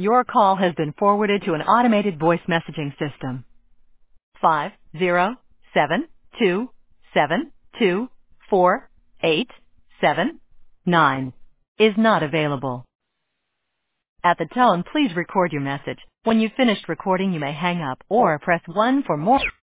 Your call has been forwarded to an automated voice messaging system. 50727248779 is not available. At the tone, please record your message. When you've finished recording, you may hang up or press 1 for more.